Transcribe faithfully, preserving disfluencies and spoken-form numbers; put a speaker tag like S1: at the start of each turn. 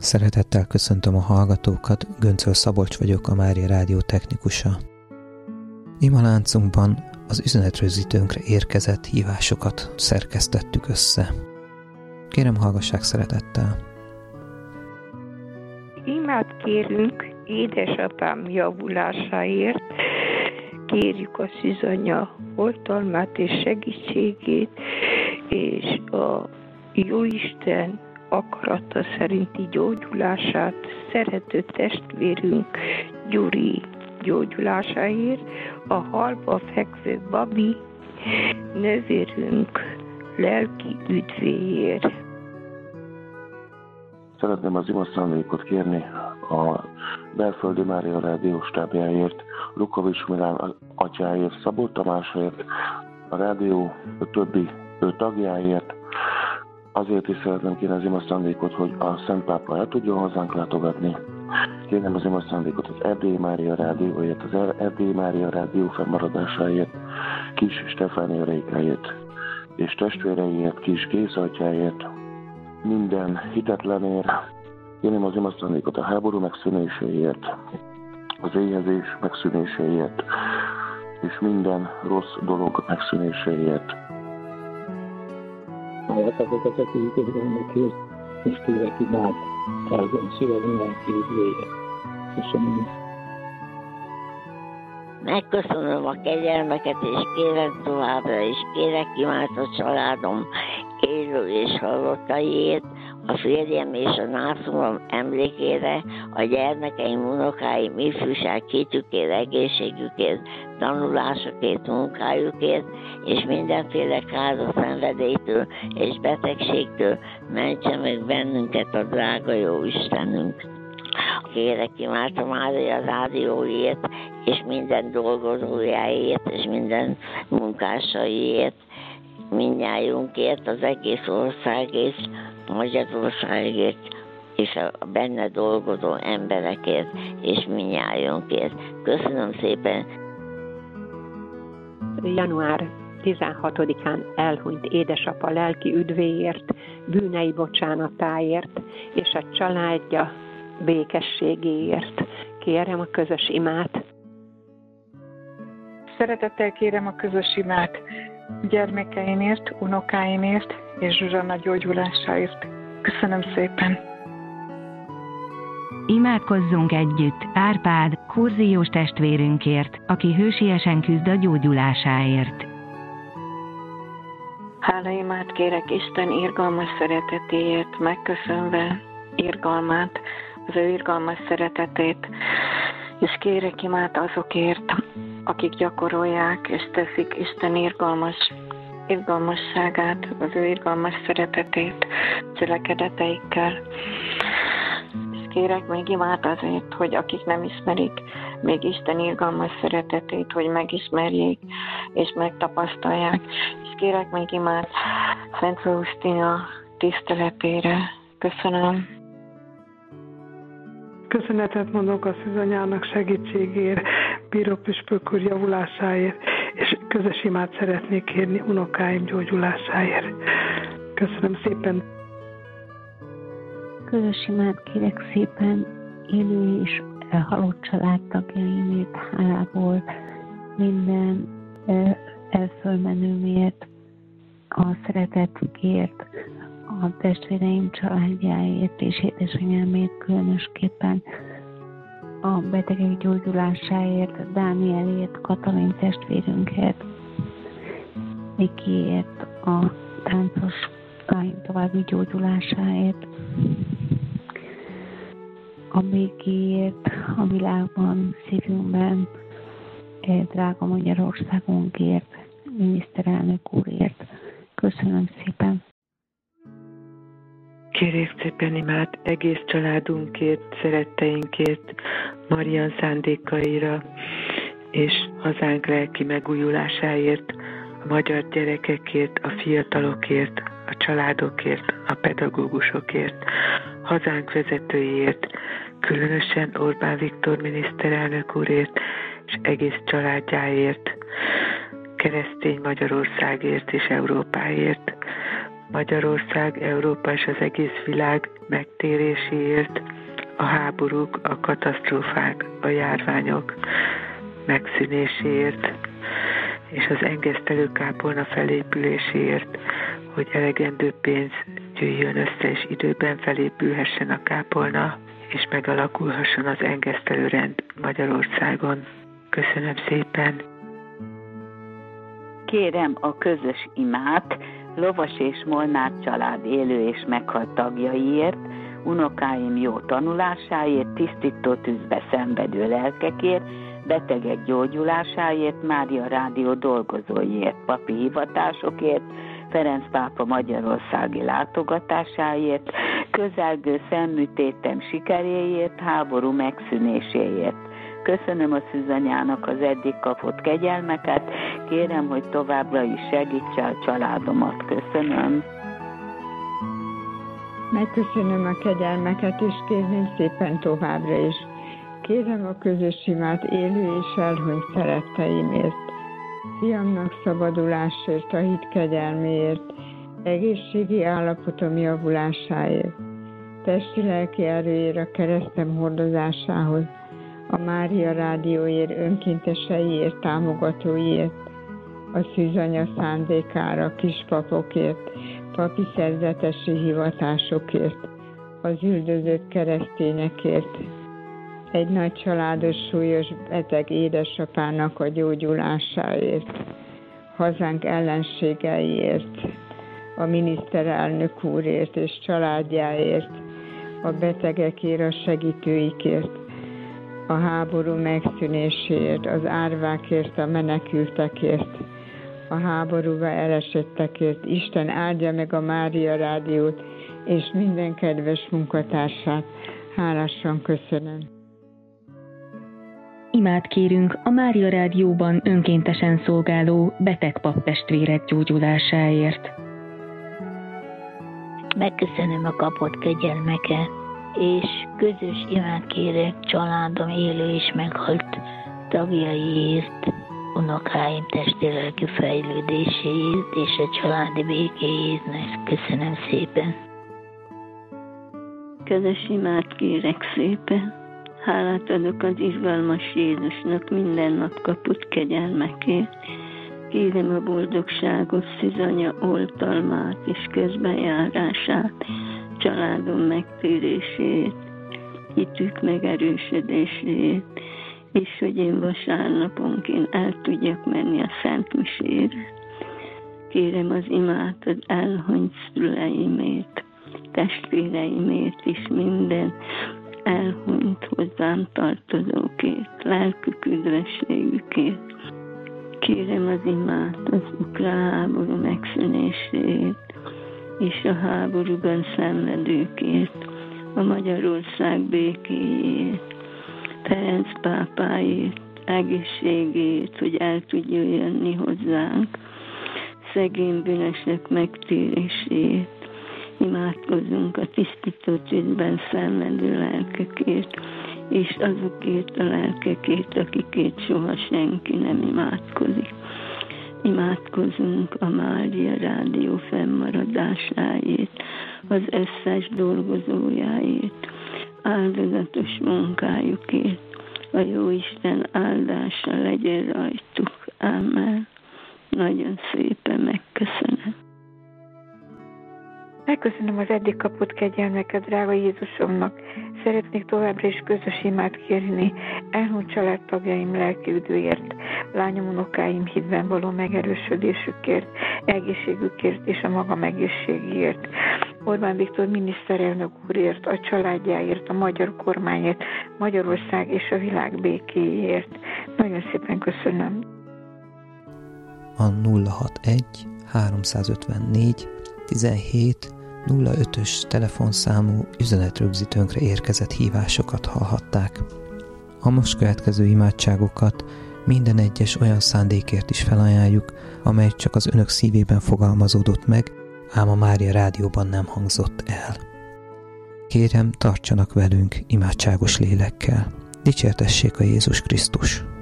S1: Szeretettel köszöntöm a hallgatókat, Göncöl Szabolcs vagyok, a Mária Rádió technikusa. Ima láncunkban az üzenetrögzítőnkre érkezett hívásokat szerkesztettük össze. Kérem, hallgassák szeretettel!
S2: Imát kérünk édesapám javulásáért, kérjük a szűzanya oltalmát és segítségét, és a Jóisten akarata szerinti gyógyulását, szerető testvérünk Gyuri gyógyulásáért, a halba fekvő Babi nővérünk lelki üdvéért.
S3: Szeretném az imaszándékot kérni a Belföldi Mária Rádió stábjáért, Lukovics Milán atyáért, Szabó Tamásért, a rádió többi tagjáért. Azért is szeretném kérni az imaszándékot, hogy a Szent Pápa el tudjon hozzánk látogatni. Kérném az imaszándékot az Erdélyi Mária Rádióért, az Erdélyi Mária Rádió fennmaradásáért, Kis Stefánia Rékáért és testvéreiért, Kis Géza atyáért, minden hitetlenért. Kérném az imaszándékot a háború megszűnéséért, az éhezés megszűnéséért, és minden rossz dolog megszűnéséért.
S4: Hallgat azokat, akik üdvözlőkért, és kérek imád, áldom szívem lelki üdvéért. Köszönöm.
S5: Megköszönöm a kegyelmeket, és kérek továbbra is, kérek imád a családom élő és halottaiért, a férjem és a nászomom emlékére, a gyermekeim, unokáim, ifjúság hitükért, egészségükért, tanulásokért, munkájukért, és mindenféle káros szenvedélytől és betegségtől mentse meg bennünket a drága jó Istenünk. Kérek imád a Mária Rádióért, és minden dolgozójáért, és minden munkásaiért, mindnyájunkért, az egész országért, Magyarországért, és a benne dolgozó emberekért, és mindnyájunkért. Köszönöm szépen!
S6: január tizenhatodikán elhunyt édesapa lelki üdvéért, bűnei bocsánatáért, és a családja békességéért. Kérem a közös imát.
S7: Szeretettel kérem a közös imát gyermekeimért, unokáimért és Zsuzsanna gyógyulásáért. Köszönöm szépen!
S8: Imádkozzunk együtt Árpád, kurziós testvérünkért, aki hősiesen küzd a gyógyulásáért.
S9: Hálaimát kérek Isten irgalmas szeretetéért, megköszönve irgalmát, az ő irgalmas szeretetét, és kérek imát azokért, akik gyakorolják és teszik Isten irgalmas, irgalmasságát, az ő irgalmas szeretetét cselekedeteikkel. És kérek még imát azért, hogy akik nem ismerik még Isten irgalmas szeretetét, hogy megismerjék és megtapasztalják. És kérek még imát Szent Faustina tiszteletére. Köszönöm.
S10: Köszönetet mondok a szűzanyának segítségért, Bíró püspök úr javulásáért, és közös imát szeretnék kérni unokáim gyógyulásáért. Köszönöm szépen.
S11: Közös imát kérek szépen élő és halott családtagjaimért, hálából minden elfölmenőmért, a szeretetükért, a testvéreim családjáért és édesanyámért, különösképpen a betegek gyógyulásáért, Dánielért, Katalin testvérünket, Mikiért, a táncos lány további gyógyulásáért, a békéért, a világban, szívünkben, drága Magyarországunkért, miniszterelnök úrért. Köszönöm szépen!
S12: Kérjük szépen imát egész családunkért, szeretteinkért, Marian szándékaira és hazánk lelki megújulásáért, a magyar gyerekekért, a fiatalokért, a családokért, a pedagógusokért, hazánk vezetőiért, különösen Orbán Viktor miniszterelnök úrért és egész családjáért, keresztény Magyarországért és Európáért, Magyarország, Európa és az egész világ megtéréséért, a háborúk, a katasztrófák, a járványok megszűnéséért, és az engesztelőkápolna felépüléséért, hogy elegendő pénz gyűjjön össze, és időben felépülhessen a kápolna, és megalakulhasson az engesztelőrend Magyarországon. Köszönöm szépen!
S13: Kérem a közös imát Lovas és Molnár család élő és meghalt tagjaiért, unokáim jó tanulásáért, tisztító tűzbe szenvedő lelkekért, betegek gyógyulásáért, Mária Rádió dolgozóiért, papi hivatásokért, Ferenc pápa magyarországi látogatásáért, közelgő szemműtétem sikeréért, háború megszűnéséért. Köszönöm a szűzanyának az eddig kapott kegyelmeket, kérem, hogy továbbra is segítse a családomat. Köszönöm.
S2: Megköszönöm a kegyelmeket, és kérném szépen továbbra is. Kérem a közös imát élő és elhunyt szeretteimért, fiamnak szabadulásért, a hit kegyelméért, egészségi állapotom javulásáért, testi-lelki erőért a keresztem hordozásához, a Mária Rádióért, önkénteseiért, támogatóiért, a szűzanya szándékára, kispapokért, papi szerzetesi hivatásokért, az üldözött keresztényekért, egy nagy családos súlyos beteg édesapának a gyógyulásáért, hazánk ellenségeiért, a miniszterelnök úrért és családjáért, a betegekért, a segítőikért, a háború megszűnéséért, az árvákért, a menekültekért, a háborúba elesettekért. Isten áldja meg a Mária Rádiót és minden kedves munkatársát. Hálásan köszönöm.
S8: Imát kérünk a Mária Rádióban önkéntesen szolgáló beteg pappestvérek gyógyulásáért.
S5: Megköszönöm a kapott kegyelmeket, és közös imát kérek családom élő és meghalt tagjaiért, unokáim testi-lelki fejlődéséért és a családi békéért. Köszönöm szépen.
S14: Közös imát kérek szépen. Hálát adok az izgalmas Jézusnak minden nap kapott kegyelmekért. Kérem a boldogságos szűzanya oltalmát és közbenjárását, családom megtérését, hitük megerősödését, és hogy én vasárnaponként el tudjak menni a Szent Misére. Kérem az imát az elhunyt szüleimért, testvéreimért is, minden elhunyt hozzám tartozókért, lelkük üdvességükért. Kérem az imát az ukrán háború megszűnéséért, és a háborúban szenvedőkért, a Magyarország békéjét, Ferenc pápáért, egészségét, hogy el tudjon jönni hozzánk, szegény bűnösök megtérését. Imádkozzunk a tisztító tűzben szenvedő lelkekért, és azokért a lelkekért, akikért soha senki nem imádkozik. Imádkozunk a Mária Rádió fennmaradásáért, az összes dolgozójáért, áldozatos munkájukért. A Jóisten áldása legyen rajtuk. Ámen. Nagyon szépen megköszönöm.
S7: Megköszönöm az eddig kapott kegyelmeket, drága Jézusomnak. Szeretnék továbbra is közös imát kérni elhunyt családtagjaim lelki üdvéért, lányom, unokáim hitben való megerősödésükért, egészségükért és a magam egészségéért. Orbán Viktor miniszterelnök úrért, a családjáért, a magyar kormányért, Magyarország és a világ békéért. Nagyon szépen köszönöm.
S1: A nulla hatvanegy háromszázötvennégy tizenhét nulla ötös telefonszámú üzenetrögzítőnkre érkezett hívásokat hallhatták. A most következő imádságokat minden egyes olyan szándékért is felajánljuk, amely csak az önök szívében fogalmazódott meg, ám a Mária Rádióban nem hangzott el. Kérem, tartsanak velünk imádságos lélekkel. Dicsértessék a Jézus Krisztus!